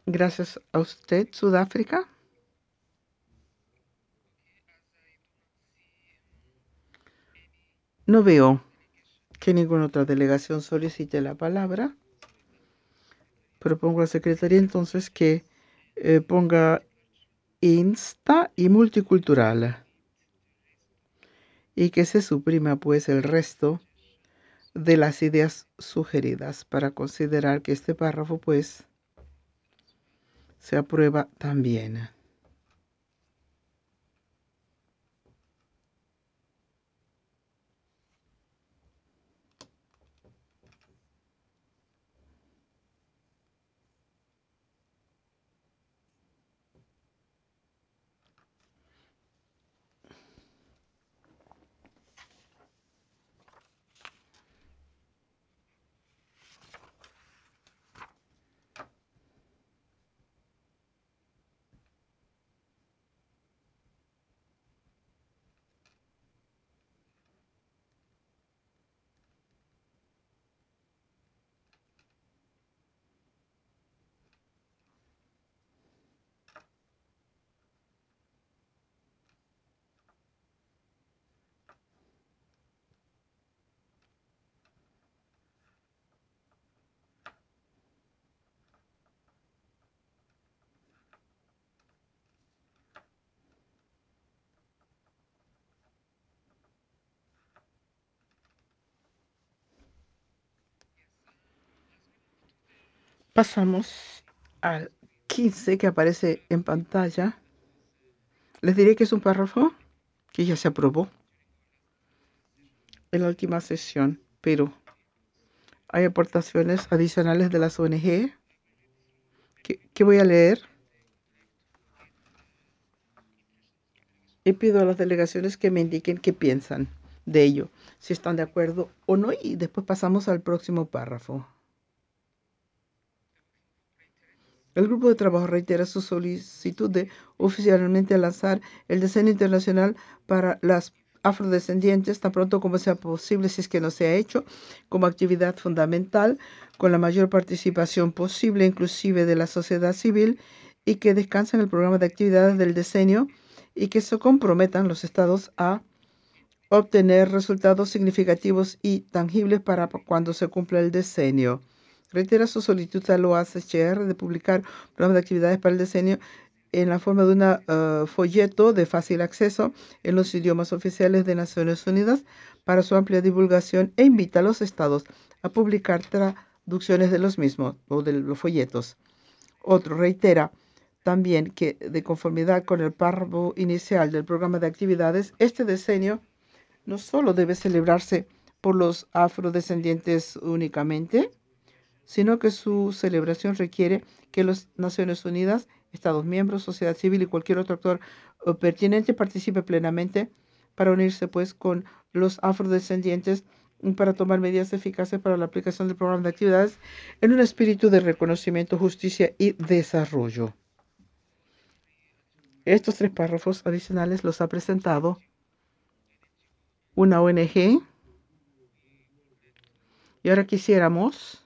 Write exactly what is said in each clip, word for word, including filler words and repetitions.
Gracias a usted, Sudáfrica. No veo que ninguna otra delegación solicite la palabra. Propongo a la Secretaría entonces que eh, ponga insta y multicultural y que se suprima pues el resto de las ideas sugeridas para considerar que este párrafo pues se aprueba también. Pasamos al quince que aparece en pantalla. Les diré que es un párrafo que ya se aprobó en la última sesión, pero hay aportaciones adicionales de las O N G que, que voy a leer y pido a las delegaciones que me indiquen qué piensan de ello, si están de acuerdo o no, y después pasamos al próximo párrafo. El grupo de trabajo reitera su solicitud de oficialmente lanzar el diseño internacional para las afrodescendientes tan pronto como sea posible, si es que no se ha hecho, como actividad fundamental, con la mayor participación posible, inclusive de la sociedad civil, y que descanse en el programa de actividades del diseño y que se comprometan los estados a obtener resultados significativos y tangibles para cuando se cumpla el diseño. Reitera su solicitud a la O A C H R de publicar programas de actividades para el diseño en la forma de un uh, folleto de fácil acceso en los idiomas oficiales de Naciones Unidas para su amplia divulgación e invita a los estados a publicar traducciones de los mismos o de los folletos. Otro reitera también que, de conformidad con el párrafo inicial del programa de actividades, este diseño no solo debe celebrarse por los afrodescendientes únicamente, sino que su celebración requiere que las Naciones Unidas, Estados miembros, sociedad civil y cualquier otro actor pertinente participe plenamente para unirse pues con los afrodescendientes para tomar medidas eficaces para la aplicación del programa de actividades en un espíritu de reconocimiento, justicia y desarrollo. Estos tres párrafos adicionales los ha presentado una O N G y ahora quisiéramos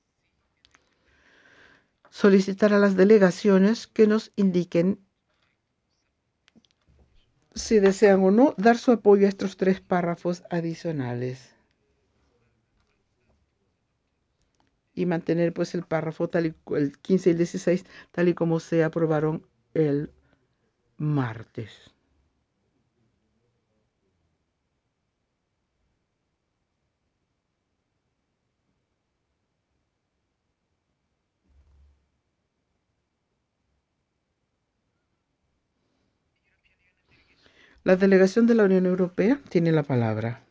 solicitar a las delegaciones que nos indiquen si desean o no dar su apoyo a estos tres párrafos adicionales y mantener pues el párrafo tal y, el quince y el dieciséis tal y como se aprobaron el martes. La delegación de la Unión Europea tiene la palabra.